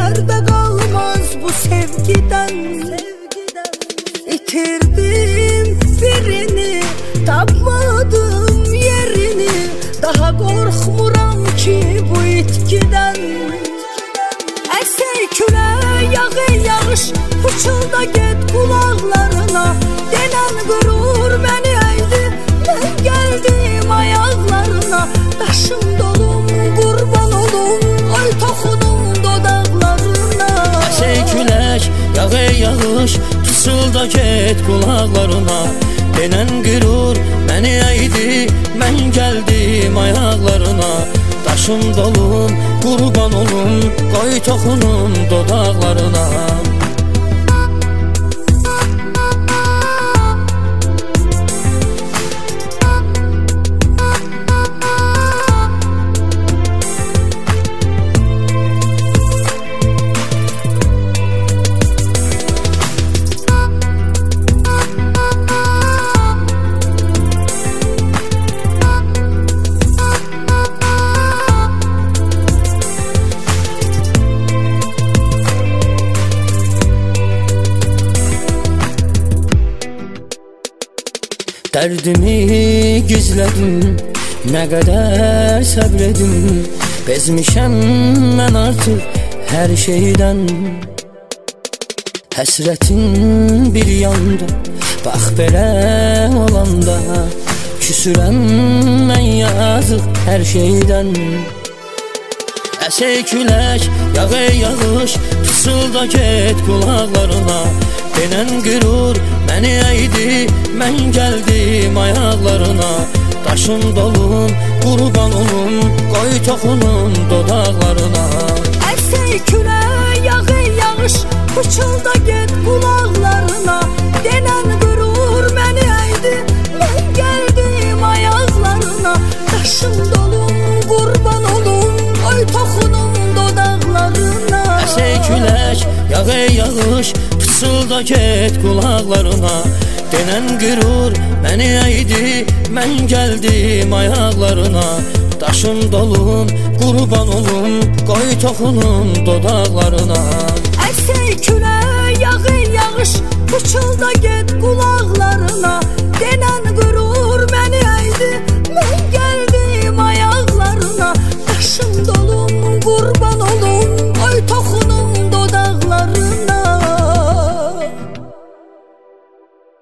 pərdə qalmaz bu sevgidən. İtirdim birini, tapmadım yerini, daha qorxmuram ki bu itkidən. Əsək külək, yağır yağış, uçulda get qulaqlarına, denən qürur məni əydi, mən gəldim ayaqlarına. Daşım dolum, qurban olum, ay toxunum dodaqlarına. Əsək külək, yağır yağış, uçulda get qulaqlarına, denən qürur məni əydi, mən gəldim ayaqlarına. Daşım dolum, qurban olum, qoy toxunum dodaqlarına. Dərdimi gizlədim, nə qədər səbr edim, bezmişəm mən artıq hər şeydən. Həsrətin bir yanda, bax belə olanda, küsürəm mən yazıq hər şeydən. Əsək külək, yağır yağış, fısılda get qulaqlarına, denən qürur məni əydi, mən gəldim ayaqlarına. Daşım dolum, qurban olum, qoy toxunum dodaqlarına. Əsək külək, yağır yağış, uçulda get qulaqlarına, denən qürur məni əydi, mən gəldim ayaqlarına. Daşım dolum, qurban olum, qoy toxunum dodaqlarına. Əsək külək, yağır yağış, fısılda get qulaqlarına, denən qürur məni əydi, mən gəldim ayaqlarına. Daşım dolum, qurban olum, qoy toxunum dodaqlarına. Əsək külək, yağır yağış, uçulda get qulaqlarına.